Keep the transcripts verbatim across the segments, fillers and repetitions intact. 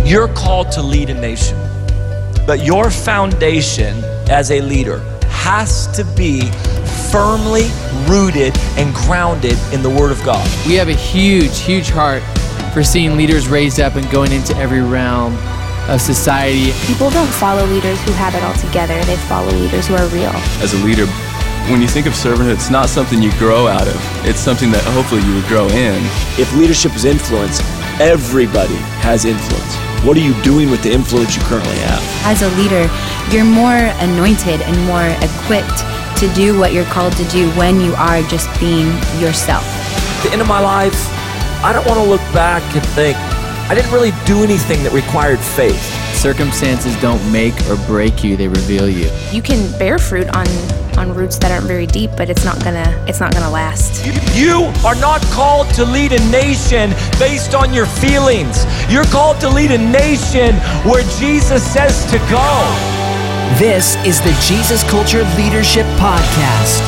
You're called to lead a nation, but your foundation as a leader has to be firmly rooted and grounded in the Word of God. We have a huge, huge heart for seeing leaders raised up and going into every realm of society. People don't follow leaders who have it all together. They follow leaders who are real. As a leader, when you think of servanthood, it's not something you grow out of. It's something that hopefully you would grow in. If leadership is influence, everybody has influence. What are you doing with the influence you currently have? As a leader, you're more anointed and more equipped to do what you're called to do when you are just being yourself. At the end of my life, I don't want to look back and think, I didn't really do anything that required faith. Circumstances don't make or break you, they reveal you. You can bear fruit on, on roots that aren't very deep, but it's not gonna it's not gonna last. You are not called to lead a nation based on your feelings. You're called to lead a nation where Jesus says to go. This is the Jesus Culture Leadership Podcast.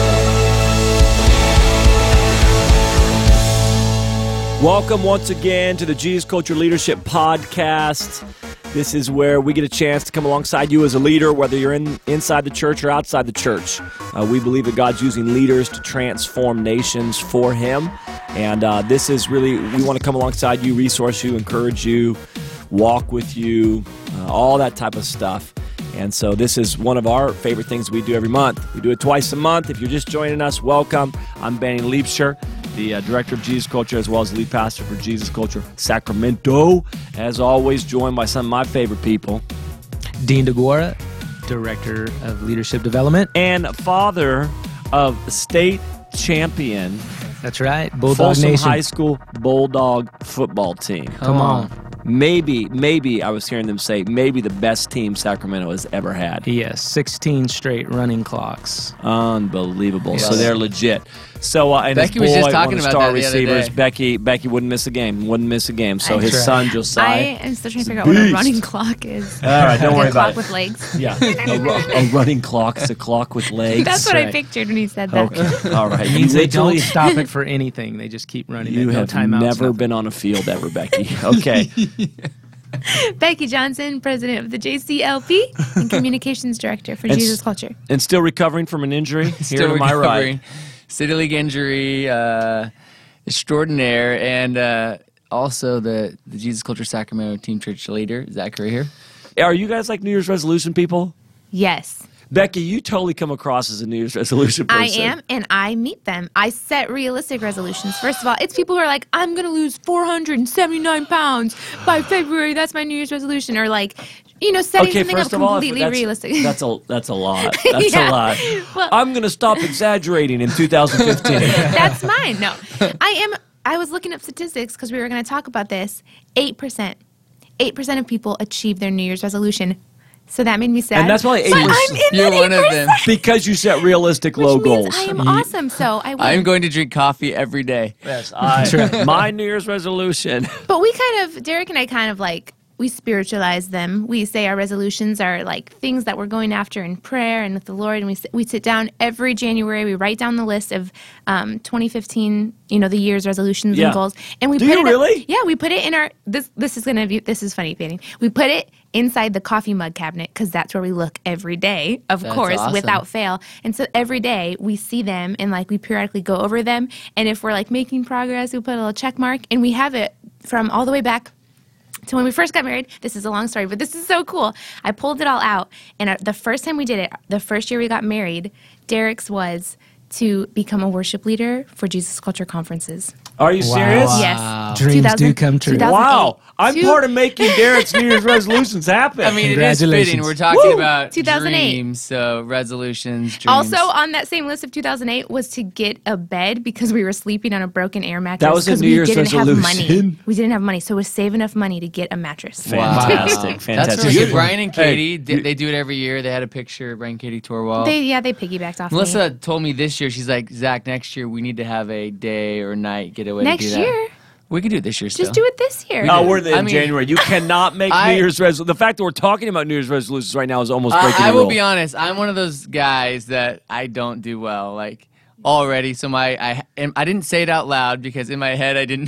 Welcome once again to the Jesus Culture Leadership Podcast. This is where we get a chance to come alongside you as a leader, whether you're in inside the church or outside the church. Uh, we believe that God's using leaders to transform nations for Him. And uh, this is really, we want to come alongside you, resource you, encourage you, walk with you, uh, all that type of stuff. And so this is one of our favorite things we do every month. We do it twice a month. If you're just joining us, welcome. I'm Benny Liebscher, the uh, director of Jesus Culture, as well as the lead pastor for Jesus Culture Sacramento. As always, joined by some of my favorite people. Dean DeGuara, director of leadership development. And father of state champion. That's right, Bulldog Folsom Nation. High School Bulldog football team. Come on. Maybe, maybe, I was hearing them say, maybe the best team Sacramento has ever had. Yes, sixteen straight running clocks. Unbelievable. Yes. So they're legit. So, uh, and Becky his was boy, just talking one of the about star that the other receivers, day. Becky, Becky wouldn't miss a game, wouldn't miss a game. So I'm his sure. son, Josiah. I am still trying to figure out what a beast. running clock is. All right, don't Like worry a clock about with it. legs. Yeah, a, ru- a running clock is a clock with legs. That's what I right. pictured when he said that. Okay, all right. It means You they don't literally- stop it for anything. They just keep running. You it. No have timeouts, never nothing. been on a field ever, Becky. Okay. Becky Johnson, president of the J C L P and communications director for And Jesus s- Culture. And still recovering from an injury? Still Here to my right. recovering. City League injury uh, extraordinaire, and uh, also the, the Jesus Culture Sacramento Team Church leader, Zachary here. Are you guys like New Year's resolution people? Yes, Becky, you totally come across as a New Year's resolution I person. am, and I meet them. I set realistic resolutions. First of all, it's people who are like, I'm going to lose four hundred seventy-nine pounds by February. That's my New Year's resolution. Or like, you know, setting Okay, something first up of all, completely that's, realistic. that's a that's a lot. That's Yeah. a lot. Well- I'm gonna stop exaggerating in two thousand fifteen. That's mine. No, I am. I was looking up statistics because we were going to talk about this. Eight percent, eight percent of people achieve their New Year's resolution. So that made me sad. And that's probably eight But I'm percent. in You're that one of them. eight percent, Because you set realistic which low means goals. I am awesome. So I win. I'm going to drink coffee every day. Yes, I, my New Year's resolution. But we kind of, Derek and I kind of like, we spiritualize them. We say our resolutions are like things that we're going after in prayer and with the Lord. And we sit, we sit down every January. We write down the list of um, twenty fifteen, you know, the year's resolutions Yeah. and goals. And we Do put you it really? Yeah, we put it in our. This this is gonna be. This is funny, Penny. We put it inside the coffee mug cabinet because that's where we look every day, of That's course, awesome. without fail. And so every day we see them and like we periodically go over them. And if we're like making progress, we put a little check mark, and we have it from all the way back to when we first got married. This is a long story, but this is so cool. I pulled it all out, and uh, the first time we did it, the first year we got married, Derek's was to become a worship leader for Jesus Culture conferences. Are you Wow. serious? Yes. Dreams two thousand do come true. two thousand eight. Wow. I'm Two- part of making Derek's New Year's resolutions happen. I mean, it is fitting. Congratulations. We're talking Woo! about two thousand eight. dreams, so resolutions, dreams. Also on that same list of two thousand eight was to get a bed because we were sleeping on a broken air mattress. That was a 'cause New we Year's didn't have resolution? money. We didn't have money, so it was save enough money to get a mattress. Fantastic, Wow. fantastic. That's really good. Brian and Hey, Katie, they, they do it every year. They had a picture of Brian and Katie Torwall. They yeah, they piggybacked off Melissa me. told me this year, she's like, Zach, next year we need to have a day or night getaway Next to do that. year? We could do it this year still. Just do it this year. Oh, we're in I mean- January. You cannot make I- New Year's resolutions. The fact that we're talking about New Year's resolutions right now is almost breaking I, I the will rule. be honest. I'm one of those guys that I don't do well, like already. So my I and I didn't say it out loud because in my head I didn't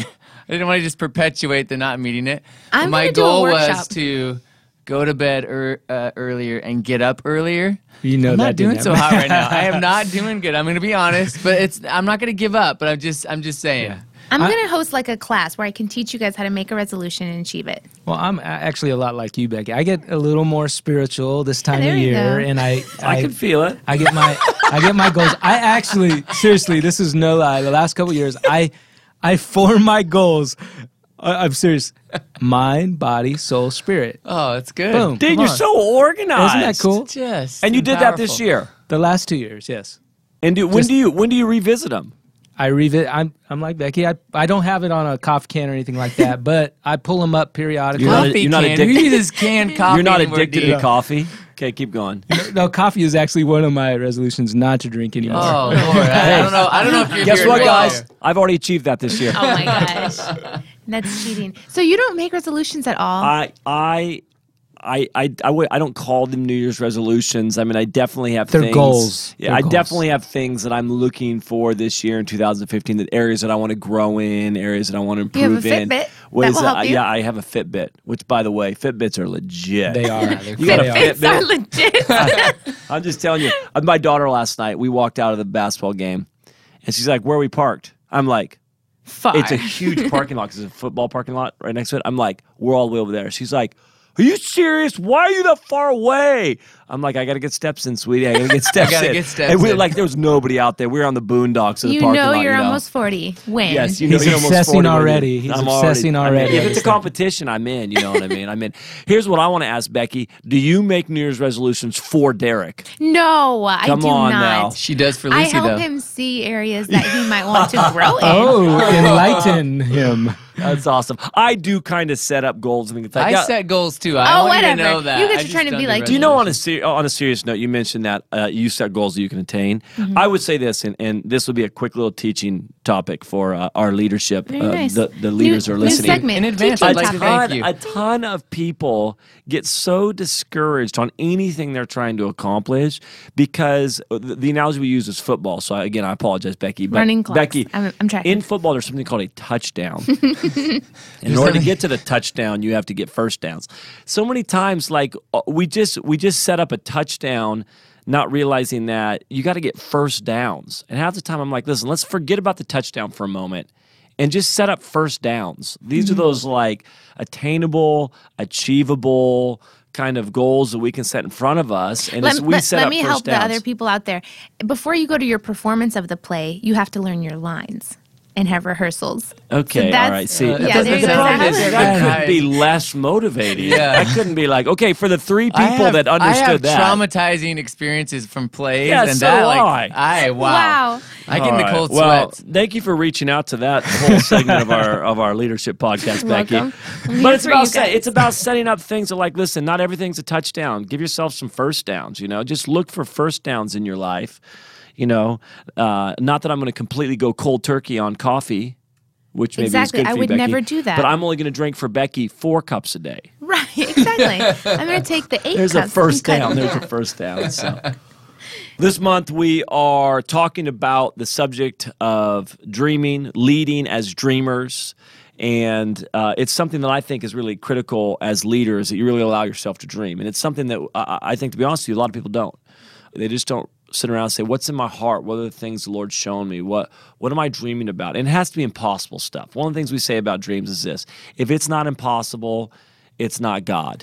I didn't want to just perpetuate the not meeting it. I'm My gonna do a goal was workshop. to go to bed er, uh, earlier and get up earlier. You know I'm that not didn't doing so happen. hot right now. I am not doing good. I'm going to be honest, but it's I'm not going to give up. But I'm just I'm just saying. Yeah. I'm I- going to host like a class where I can teach you guys how to make a resolution and achieve it. Well, I'm a- actually a lot like you, Becky. I get a little more spiritual this time there of you year, go. and I, I can feel it. I get my I get my goals. I actually, seriously, this is no lie. The last couple of years, I I form my goals. I, I'm serious. Mind, body, soul, spirit. Oh, it's good. Boom. Dude, Come you're on. so organized. Isn't that cool? Just And you did that this powerful. year. The last two years, yes. And do, when Just- do you when do you revisit them? I revisit. I'm I'm like Becky. I I don't have it on a coffee can or anything like that, but I pull them up periodically. You're not- Coffee you're not can. addicted- Who uses canned coffee? You're not anymore, addicted do you? to coffee. Okay, keep going. No, coffee is actually one of my resolutions not to drink anymore. Oh Lord, I, I don't know. I don't know if you're Guess hearing what, me guys? out. I've already achieved that this year. Oh my gosh. That's cheating. So you don't make resolutions at all? I I I I I, w- I don't call them New Year's resolutions. I mean, I definitely have They're things. goals. Yeah, They're I goals. definitely have things that I'm looking for this year in two thousand fifteen. That areas that I want to grow in, areas that I want to improve You have a in. Fitbit What that is will it? help you? Yeah, I have a Fitbit. Which, by the way, Fitbits are legit. They are. You got a They are. Fitbits are Fitbit? legit. I'm just telling you. uh, My daughter last night, we walked out of the basketball game, and she's like, "Where are we parked?" I'm like, Far. "It's a huge parking lot. 'Cause it's a football parking lot right next to it." I'm like, "We're all the way over there." She's like, "Are you serious? Why are you that far away?" I'm like, "I gotta get steps in, sweetie. I gotta get steps gotta in." get steps and we were in. like, there was nobody out there. We were on the boondocks of the You parking know lot. you're you know? almost forty. When? Yes, you know He's you're almost obsessing forty when you- already. He's I'm obsessing I'm in. already. If it's a competition, I'm in. You know what I mean? I'm in. Here's what I want to ask Becky: do you make New Year's resolutions for Derek? No, I Come do on not. now. She does for I Lucy help though. him see areas that he might want to grow in. Oh, enlighten him. That's awesome. I do kind of set up goals and things like I that. set goals too. I Oh, want you to whatever. know that. You guys I are just trying to don't be do like- Do you know on a resolutions. ser- on a serious note, you mentioned that uh, you set goals that you can attain. Mm-hmm. I would say this, and, and this would be a quick little teaching topic for uh, our leadership. Very uh, nice. the, the leaders new, are new listening. segment. In advance, Teaching I'd like a to topic. thank ton, you. a ton of people get so discouraged on anything they're trying to accomplish because the, the analogy we use is football. So I, again, I apologize, Becky. But Running clocks. Becky, I'm- I'm tracking. in football, there's something called a touchdown. In order to get to the touchdown, you have to get first downs. So many times, like uh, we just we just set up a touchdown, not realizing that you got to get first downs. And half the time, I'm like, listen, let's forget about the touchdown for a moment and just set up first downs. These Mm-hmm. are those like attainable, achievable kind of goals that we can set in front of us. And Let, as we let- set let up me first help downs. the other people out there. Before you go to your performance of the play, you have to learn your lines and have rehearsals. Okay, So all that's- right. See, Uh, yeah, there you the go. problem That's is how that it couldn't is. be less motivating. Yeah. I couldn't be like, okay, for the three people I have, that I understood have that. traumatizing experiences from plays, Yeah, and so that do like I. I wow. Wow. I get All into right. cold well, sweats. thank you for reaching out to that whole segment of our of our leadership podcast, Becky. Welcome. I'm here But it's for about you set, guys. it's about setting up things that like, listen, not everything's a touchdown. Give yourself some first downs. You know, just look for first downs in your life. You know, uh, not that I'm going to completely go cold turkey on coffee, which maybe Exactly. is good I for you, would Becky, never do that. But I'm only going to drink for Becky four cups a day. Right, exactly. I'm going to take the eight There's a cups first and cut down. it There's a first down. So. This month we are talking about the subject of dreaming, leading as dreamers. And uh, it's something that I think is really critical as leaders, that you really allow yourself to dream. And it's something that I, I think, to be honest with you, a lot of people don't. They just don't sit around and say, what's in my heart? What are the things the Lord's shown me? What what am I dreaming about? And it has to be impossible stuff. One of the things we say about dreams is this: if it's not impossible, it's not God.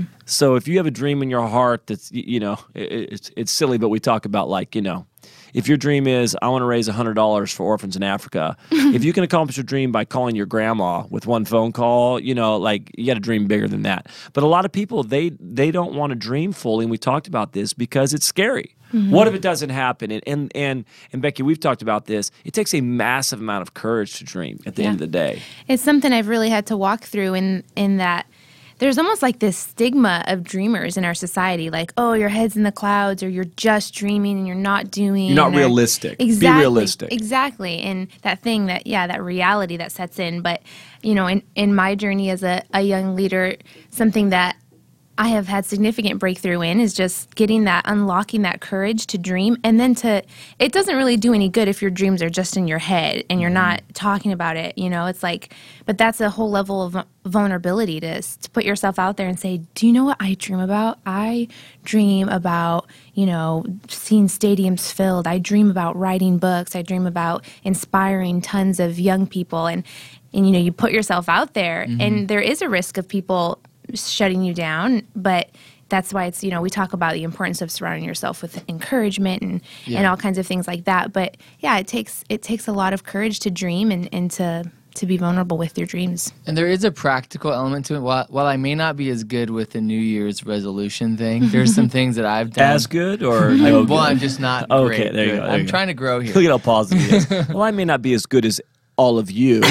So if you have a dream in your heart that's, y- you know, it, it's it's silly, but we talk about, like, you know, if your dream is, I want to raise one hundred dollars for orphans in Africa, if you can accomplish your dream by calling your grandma with one phone call, you know, like, you got to dream bigger than that. But a lot of people, they they don't want to dream fully, and we talked about this because it's scary. What if it doesn't happen? And, and and and Becky, we've talked about this. It takes a massive amount of courage to dream at the end of the day. It's something I've really had to walk through in in that there's almost like this stigma of dreamers in our society, like, oh, your head's in the clouds, or you're just dreaming and you're not doing. You're not or- realistic. Be Exactly. realistic. Exactly. And that thing that, yeah, that reality that sets in. But, you know, in, in my journey as a, a young leader, something that I have had significant breakthrough in is just getting that, unlocking that courage to dream. And then to, it doesn't really do any good if your dreams are just in your head and you're not talking about it. You know, it's like, but that's a whole level of vulnerability to, to put yourself out there and say, do you know what I dream about? I dream about, you know, seeing stadiums filled. I dream about writing books. I dream about inspiring tons of young people. And, and you know, you put yourself out there, mm-hmm. and there is a risk of people shutting you down, but that's why it's, you know, we talk about the importance of surrounding yourself with encouragement and, yeah. and all kinds of things like that. But yeah, it takes it takes a lot of courage to dream and, and to to be vulnerable with your dreams. And there is a practical element to it. While, while I may not be as good with the New Year's resolution thing, there's some things that I've done. As good or I'm, no well, good? I'm just not okay, great. there you good. go. There I'm you trying go. to grow here. Look at how positive he is. Well, I may not be as good as all of you.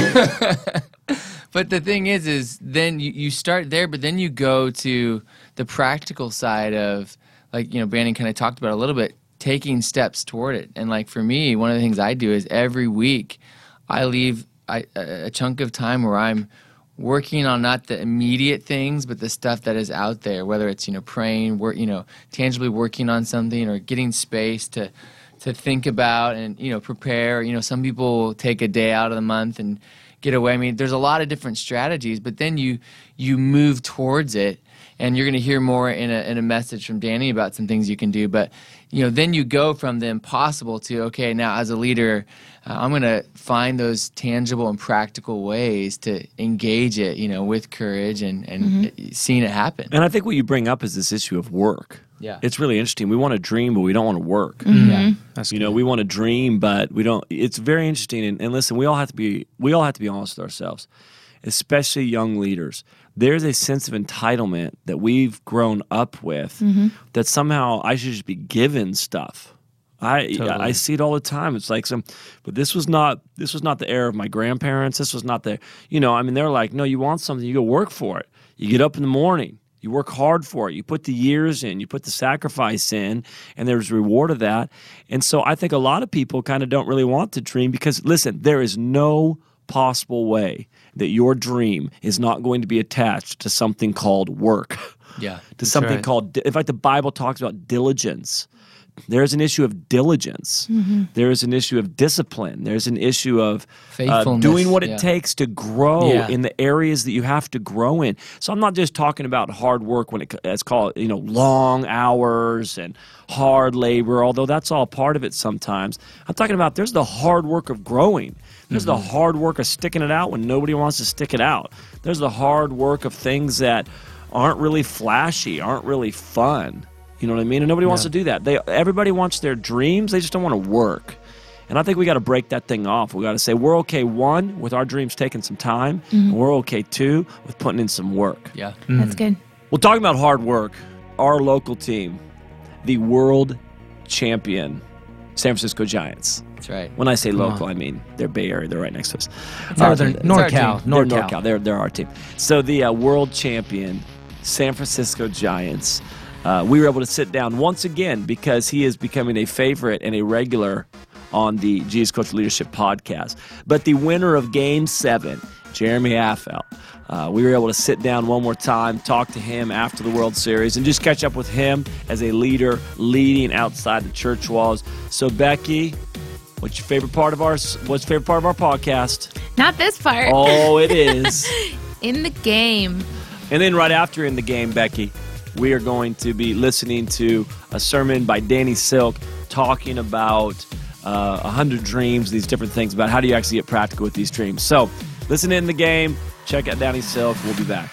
But the thing is, is then you, you start there, but then you go to the practical side of, like, you know, Brandon kind of talked about a little bit, taking steps toward it. And like for me, one of the things I do is every week I leave I, a, a chunk of time where I'm working on not the immediate things, but the stuff that is out there, whether it's, you know, praying, work, you know, tangibly working on something or getting space to to think about and, you know, prepare. You know, some people take a day out of the month and get away. I mean, there's a lot of different strategies, but then you you move towards it, and you're going to hear more in a in a message from Danny about some things you can do. But, you know, then you go from the impossible to, okay, now as a leader, uh, I'm going to find those tangible and practical ways to engage it, you know, with courage and, and mm-hmm. seeing it happen. And I think what you bring up is this issue of work. Yeah. It's really interesting. We want to dream, but we don't want to work. Mm-hmm. Yeah. That's you know, we want to dream, but we don't. It's very interesting. And, and listen, we all have to be we all have to be honest with ourselves, especially young leaders. There's a sense of entitlement that we've grown up with mm-hmm. that somehow I should just be given stuff. I Totally. I see it all the time. It's like some, but this was not this was not the era of my grandparents. This was not the, you know, I mean, they're like, no, you want something, you go work for it. You get up in the morning. You work hard for it. You put the years in. You put the sacrifice in, and there's a reward of that. And so I think a lot of people kind of don't really want to dream because, listen, there is no possible way that your dream is not going to be attached to something called work. Yeah. to something right. called, in fact, the Bible talks about diligence. There's an issue of diligence. Mm-hmm. There is an issue of discipline. There's an issue of uh, Faithfulness, doing what it yeah. takes to grow Yeah. in the areas that you have to grow in. So I'm not just talking about hard work when it, it's called, you know, long hours and hard labor, although that's all part of it sometimes. I'm talking about there's the hard work of growing. There's mm-hmm. the hard work of sticking it out when nobody wants to stick it out. There's the hard work of things that aren't really flashy, aren't really fun. You know what I mean? And nobody wants to do that. They everybody wants their dreams. They just don't want to work. And I think we got to break that thing off. We got to say we're okay, one, with our dreams taking some time. Mm-hmm. And we're okay, two, with putting in some work. Yeah. That's good. Well, talking about hard work, our local team, the world champion San Francisco Giants. That's right. When I say Come local, on. I mean they're Bay Area. They're right next to us. Northern, It's our NorCal, team. They're NorCal. NorCal. They're, they're our team. So the uh, world champion San Francisco Giants, uh, we were able to sit down once again because he is becoming a favorite and a regular on the Jesus Culture Leadership podcast. But the winner of Game seven, Jeremy Affeldt, uh, we were able to sit down one more time, talk to him after the World Series, and just catch up with him as a leader leading outside the church walls. So, Becky, what's your favorite part of our What's your favorite part of our podcast? Not this part. Oh, it is. In the game. And then right after In the Game, Becky, we are going to be listening to a sermon by Danny Silk talking about uh, one hundred dreams, these different things about how do you actually get practical with these dreams. So listen to In the Game. Check out Danny Silk. We'll be back.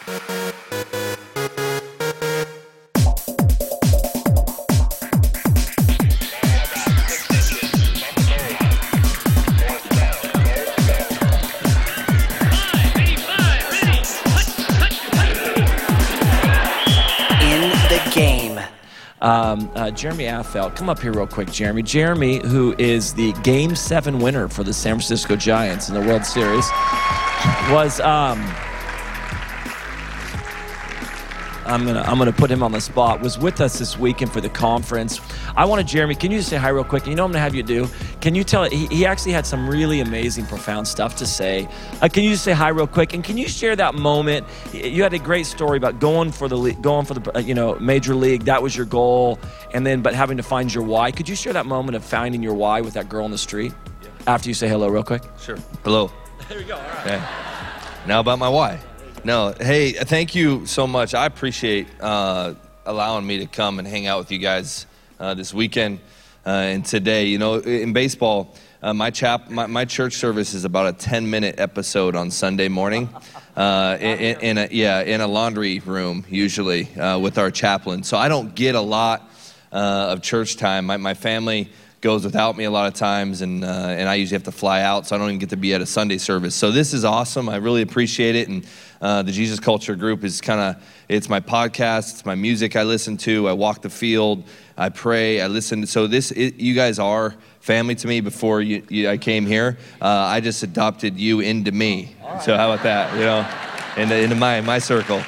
Um, uh, Jeremy Affeldt, come up here real quick, Jeremy. Jeremy, who is the Game seven winner for the San Francisco Giants in the World Series, was um, I'm gonna I'm gonna put him on the spot, was with us this weekend for the conference. I wanted Jeremy, can you just say hi real quick? And you know what I'm gonna have you do? Can you tell, he, he actually had some really amazing, profound stuff to say. Uh, can you just say hi real quick? And can you share that moment? You had a great story about going for the going for the uh, you know major league. That was your goal, and then but having to find your why. Could you share that moment of finding your why with that girl on the street? Yeah. After you say hello real quick. Sure. Hello. There we go. All right. Okay. Now about my why. No, hey, thank you so much. I appreciate uh, allowing me to come and hang out with you guys uh, this weekend uh, and today. You know, in baseball, uh, my chap, my, my church service is about a ten-minute episode on Sunday morning, uh, in, in a yeah, in a laundry room usually uh, with our chaplain. So I don't get a lot uh, of church time. My, my family goes without me a lot of times, and uh, and I usually have to fly out, so I don't even get to be at a Sunday service. So this is awesome. I really appreciate it, and uh, the Jesus Culture group is kind of, it's my podcast, it's my music I listen to, I walk the field, I pray, I listen. So this, it, you guys are family to me before you, you, I came here. Uh, I just adopted you into me. Right. So how about that, you know, into, into my, my circle.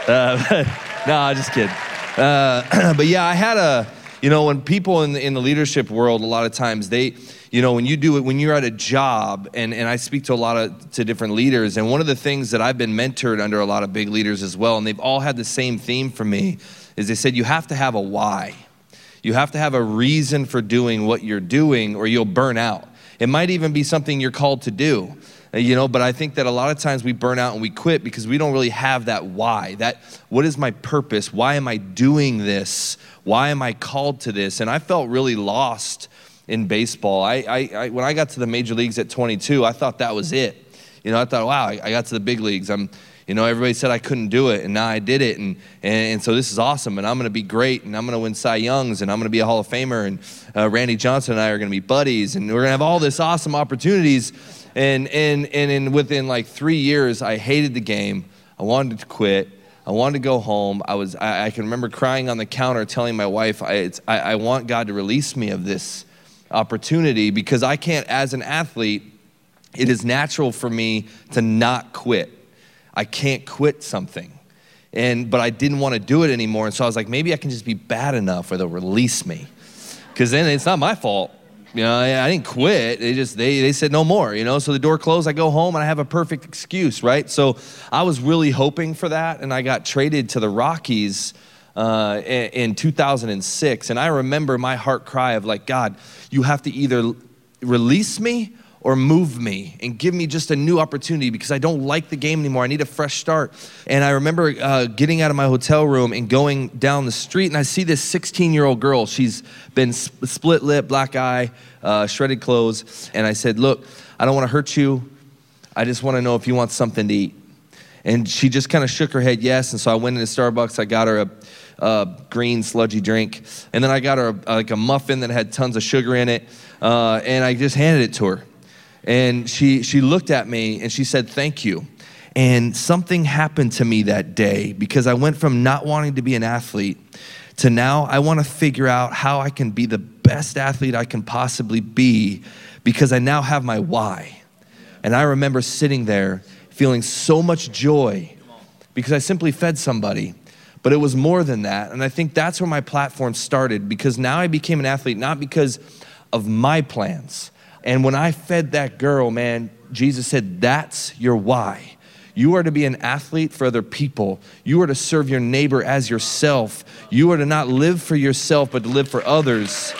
Uh, no, I'm just kidding. Uh, but yeah, I had a, you know, when people in the, in the leadership world, a lot of times they, you know, when you do it, when you're at a job, and, and I speak to a lot of, to different leaders, and one of the things that I've been mentored under a lot of big leaders as well, and they've all had the same theme for me, is they said you have to have a why. You have to have a reason for doing what you're doing, or you'll burn out. It might even be something you're called to do. You know, but I think that a lot of times we burn out and we quit because we don't really have that why. That, what is my purpose? Why am I doing this? Why am I called to this? And I felt really lost in baseball. I, I, I when I got to the major leagues at twenty-two, I thought that was it. You know, I thought, wow, I, I got to the big leagues. I'm, you know, everybody said I couldn't do it, and now I did it, and and, and so this is awesome, and I'm going to be great, and I'm going to win Cy Youngs, and I'm going to be a Hall of Famer, and uh, Randy Johnson and I are going to be buddies, and we're going to have all this awesome opportunities. And and and in within like three years, I hated the game. I wanted to quit. I wanted to go home. I was. I, I can remember crying on the counter, telling my wife, I, it's, I, I want God to release me of this opportunity, because I can't, as an athlete, it is natural for me to not quit. I can't quit something. And but I didn't want to do it anymore. And so I was like, maybe I can just be bad enough where they'll release me, because then it's not my fault. You know, I, I didn't quit. They just, they, they said no more, you know? So the door closed, I go home, and I have a perfect excuse, right? So I was really hoping for that, and I got traded to the Rockies uh, in, in two thousand six. And I remember my heart cry of like, God, you have to either release me or move me and give me just a new opportunity, because I don't like the game anymore. I need a fresh start. And I remember uh, getting out of my hotel room and going down the street, and I see this sixteen-year-old girl. She's been sp- split lip, black eye, uh, shredded clothes. And I said, look, I don't want to hurt you. I just want to know if you want something to eat. And she just kind of shook her head yes. And so I went into Starbucks. I got her a, a green sludgy drink. And then I got her a, like a muffin that had tons of sugar in it. Uh, and I just handed it to her. And she she looked at me and she said, thank you. And something happened to me that day, because I went from not wanting to be an athlete to now I want to figure out how I can be the best athlete I can possibly be, because I now have my why. And I remember sitting there feeling so much joy because I simply fed somebody. But it was more than that. And I think that's where my platform started, because now I became an athlete, not because of my plans. And when I fed that girl, man, Jesus said, that's your why. You are to be an athlete for other people. You are to serve your neighbor as yourself. You are to not live for yourself, but to live for others.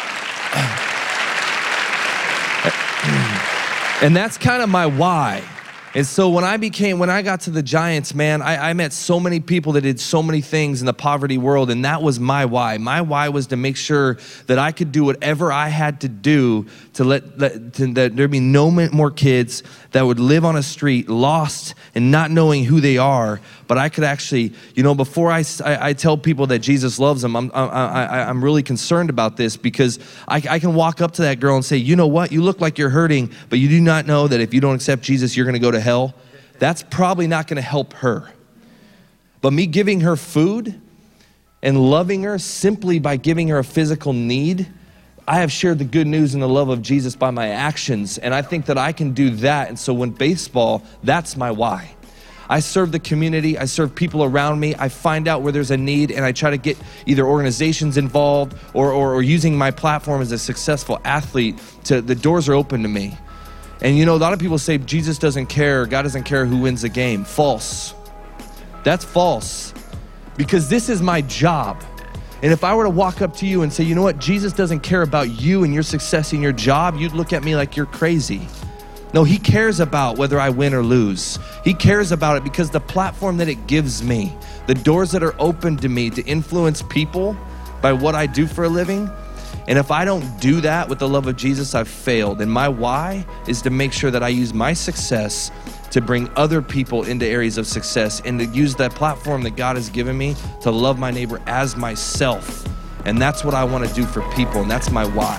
And that's kind of my why. And so when I became, when I got to the Giants, man, I, I met so many people that did so many things in the poverty world, and that was my why. My why was to make sure that I could do whatever I had to do to let, let to, that there'd be no more kids that would live on a street lost and not knowing who they are. But I could actually, you know, before I, I, I tell people that Jesus loves them, I'm, I, I, I'm really concerned about this, because I, I can walk up to that girl and say, you know what, you look like you're hurting, but you do not know that if you don't accept Jesus, you're going to go to hell. That's probably not going to help her. But me giving her food and loving her simply by giving her a physical need, I have shared the good news and the love of Jesus by my actions, and I think that I can do that. And so when baseball, that's my why. I serve the community. I serve people around me. I find out where there's a need, and I try to get either organizations involved or, or, or using my platform as a successful athlete. To the doors are open to me. And you know, a lot of people say Jesus doesn't care, God doesn't care who wins the game. False. That's false. Because this is my job. And if I were to walk up to you and say, you know what, Jesus doesn't care about you and your success in your job, you'd look at me like you're crazy. No, he cares about whether I win or lose. He cares about it because the platform that it gives me, the doors that are open to me to influence people by what I do for a living. And if I don't do that with the love of Jesus, I've failed. And my why is to make sure that I use my success to bring other people into areas of success and to use that platform that God has given me to love my neighbor as myself. And that's what I want to do for people, and that's my why.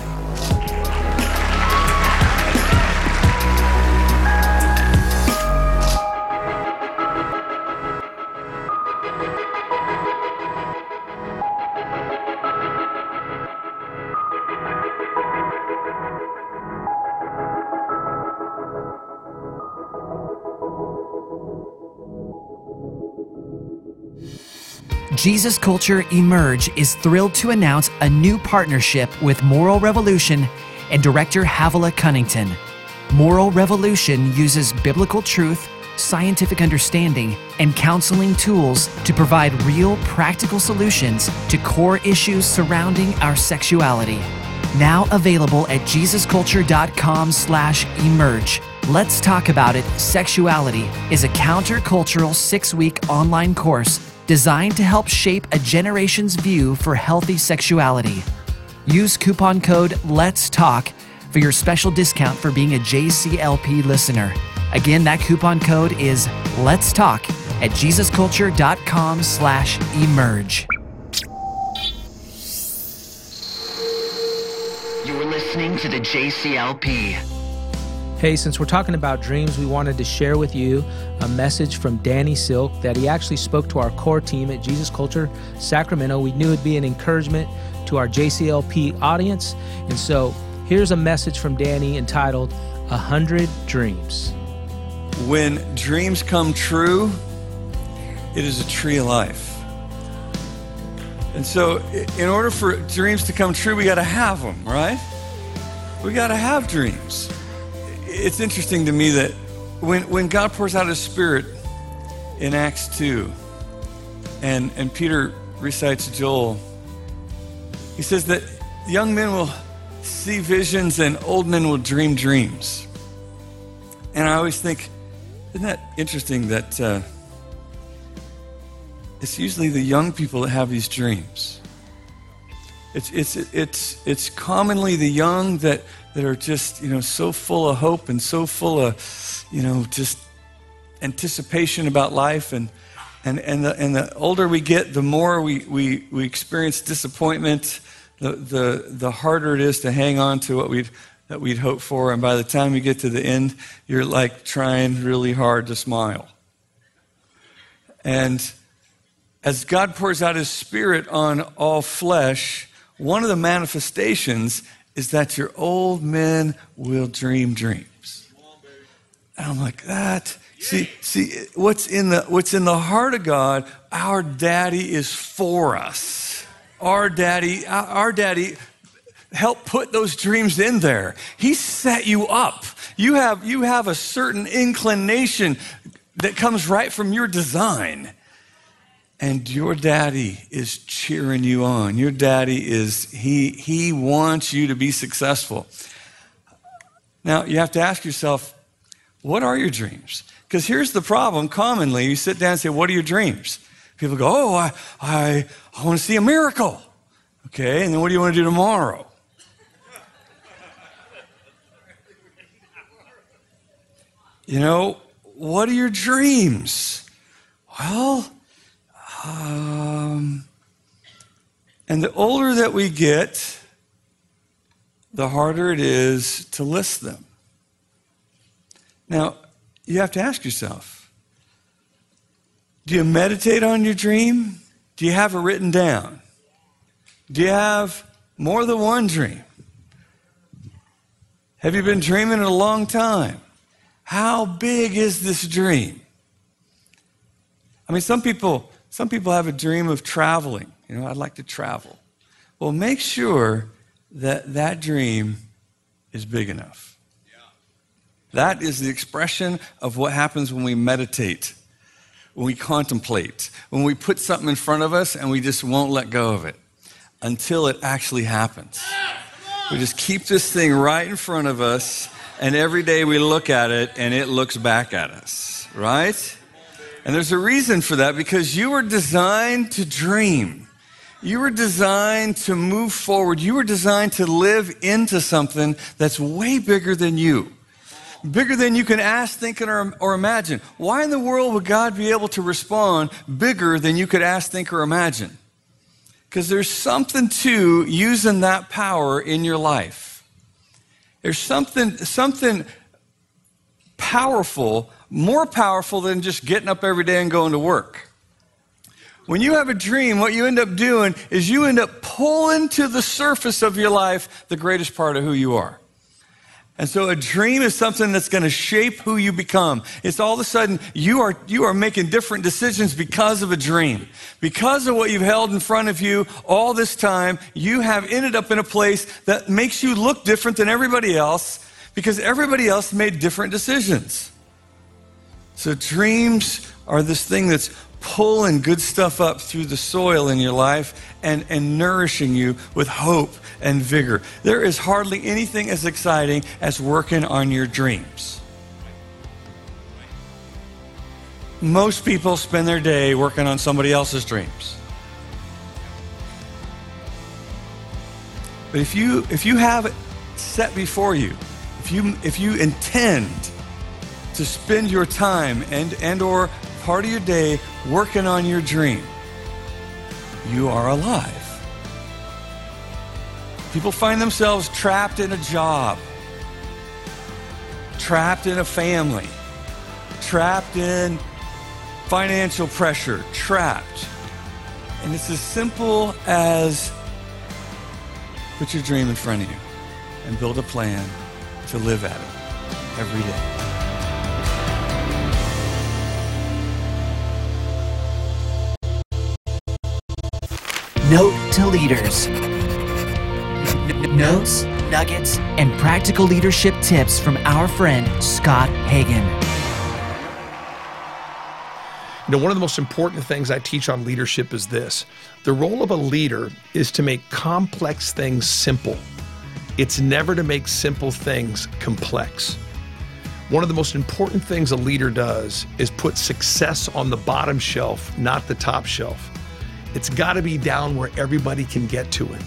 Jesus Culture Emerge is thrilled to announce a new partnership with Moral Revolution and director Havilah Cunnington. Moral Revolution uses biblical truth, scientific understanding, and counseling tools to provide real, practical solutions to core issues surrounding our sexuality. Now available at jesusculture.com slash emerge. Let's Talk About It Sexuality is a countercultural six-week online course designed to help shape a generation's view for healthy sexuality. Use coupon code Let's Talk for your special discount for being a J C L P listener. Again, that coupon code is Let's Talk at jesusculture.com slash emerge. You're listening to the J C L P. Hey, since we're talking about dreams, we wanted to share with you a message from Danny Silk that he actually spoke to our core team at Jesus Culture Sacramento. We knew it'd be an encouragement to our J C L P audience. And so here's a message from Danny entitled, A Hundred Dreams. When dreams come true, it is a tree of life. And so in order for dreams to come true, we got to have them, right? We got to have dreams. It's interesting to me that when, when God pours out his Spirit in Acts two, and, and Peter recites Joel, he says that young men will see visions and old men will dream dreams. And I always think, isn't that interesting that uh, it's usually the young people that have these dreams. It's, it's, it's, it's commonly the young that that are just, you know, so full of hope and so full of, you know, just anticipation about life. And and and the, and the older we get, the more we, we, we experience disappointment, the, the the harder it is to hang on to what we'd that we'd hoped for. And by the time you get to the end, you're like trying really hard to smile. And as God pours out his Spirit on all flesh, one of the manifestations is that your old men will dream dreams. And I'm like, that, see, see, what's in the what's in the heart of God, our daddy is for us. Our daddy, our daddy helped put those dreams in there. He set you up. You have you have a certain inclination that comes right from your design. And your daddy is cheering you on. Your daddy is, he, he wants you to be successful. Now, you have to ask yourself, what are your dreams? Because here's the problem. Commonly, you sit down and say, what are your dreams? People go, oh, I, I, I want to see a miracle. Okay, and then what do you want to do tomorrow? You know, what are your dreams? Well, Um, and the older that we get, the harder it is to list them. Now, you have to ask yourself, do you meditate on your dream? Do you have it written down? Do you have more than one dream? Have you been dreaming it a long time? How big is this dream? I mean, some people, some people have a dream of traveling. You know, I'd like to travel. Well, make sure that that dream is big enough. That is the expression of what happens when we meditate, when we contemplate, when we put something in front of us and we just won't let go of it until it actually happens. We just keep this thing right in front of us, and every day we look at it and it looks back at us, right? And there's a reason for that, because you were designed to dream. You were designed to move forward. You were designed to live into something that's way bigger than you. Bigger than you can ask, think, or, or imagine. Why in the world would God be able to respond bigger than you could ask, think, or imagine? Because there's something to using that power in your life. There's something, something powerful, more powerful than just getting up every day and going to work. When you have a dream, what you end up doing is you end up pulling to the surface of your life the greatest part of who you are. And so a dream is something that's going to shape who you become. It's all of a sudden you are you are making different decisions because of a dream. Because of what you've held in front of you all this time, you have ended up in a place that makes you look different than everybody else, because everybody else made different decisions. So dreams are this thing that's pulling good stuff up through the soil in your life and, and nourishing you with hope and vigor. There is hardly anything as exciting as working on your dreams. Most people spend their day working on somebody else's dreams. But if you if you have it set before you, if you if you intend to spend your time and and or part of your day working on your dream, you are alive. People find themselves trapped in a job, trapped in a family, trapped in financial pressure, trapped. And it's as simple as put your dream in front of you and build a plan to live at it every day. Note to leaders. Notes, nuggets, and practical leadership tips from our friend Scott Hagan. You know, one of the most important things I teach on leadership is this. The role of a leader is to make complex things simple. It's never to make simple things complex. One of the most important things a leader does is put success on the bottom shelf, not the top shelf. It's got to be down where everybody can get to it.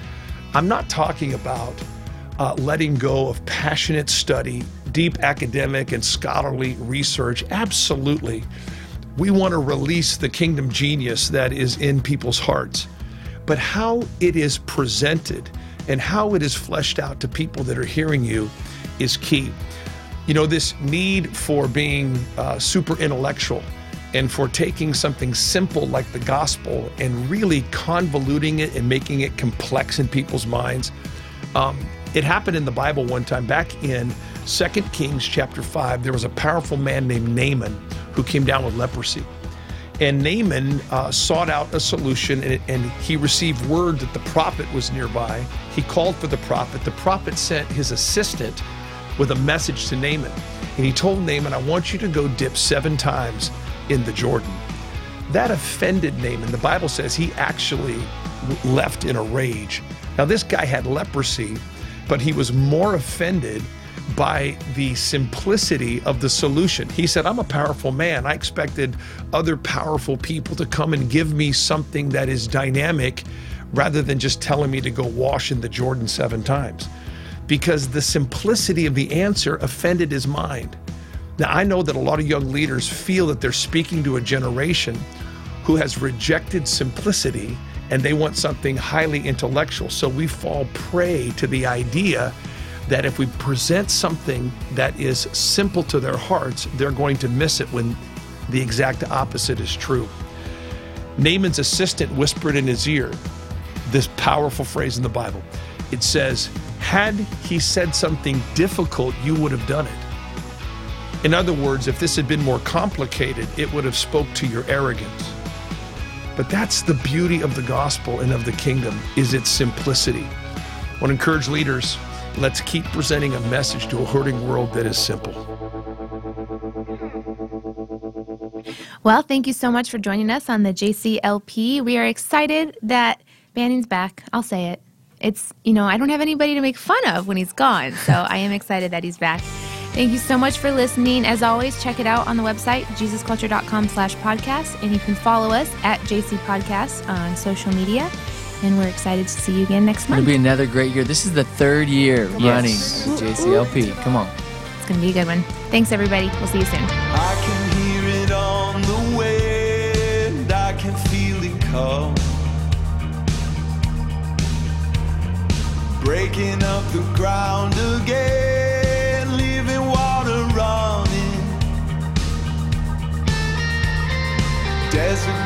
I'm not talking about uh, letting go of passionate study, deep academic and scholarly research. Absolutely. We want to release the kingdom genius that is in people's hearts. But how it is presented and how it is fleshed out to people that are hearing you is key. You know, this need for being uh, super intellectual and for taking something simple like the gospel and really convoluting it and making it complex in people's minds. Um, it happened in the Bible one time. Back in Second Kings chapter five, there was a powerful man named Naaman who came down with leprosy. And Naaman uh, sought out a solution, and, and he received word that the prophet was nearby. He called for the prophet. The prophet sent his assistant with a message to Naaman. And he told Naaman, I want you to go dip seven times in the Jordan. That offended Naaman. The Bible says he actually left in a rage. Now, this guy had leprosy, but he was more offended by the simplicity of the solution. He said, I'm a powerful man. I expected other powerful people to come and give me something that is dynamic rather than just telling me to go wash in the Jordan seven times. Because the simplicity of the answer offended his mind. Now, I know that a lot of young leaders feel that they're speaking to a generation who has rejected simplicity and they want something highly intellectual. So we fall prey to the idea that if we present something that is simple to their hearts, they're going to miss it when the exact opposite is true. Naaman's assistant whispered in his ear this powerful phrase in the Bible. It says, had he said something difficult, you would have done it. In other words, if this had been more complicated, it would have spoke to your arrogance. But that's the beauty of the gospel and of the kingdom, is its simplicity. I want to encourage leaders, let's keep presenting a message to a hurting world that is simple. Well, thank you so much for joining us on the J C L P. We are excited that Banning's back. I'll say it. It's, you know, I don't have anybody to make fun of when he's gone, so I am excited that he's back. Thank you so much for listening. As always, check it out on the website, jesusculture.com slash podcast, and you can follow us at J C Podcast on social media, and we're excited to see you again next month. It'll be another great year. This is the third year Yes. running J C L P. Come on. It's going to be a good one. Thanks, everybody. We'll see you soon. I can hear it on the wind. I can feel it come. Breaking up the ground again, leaving water running. Desert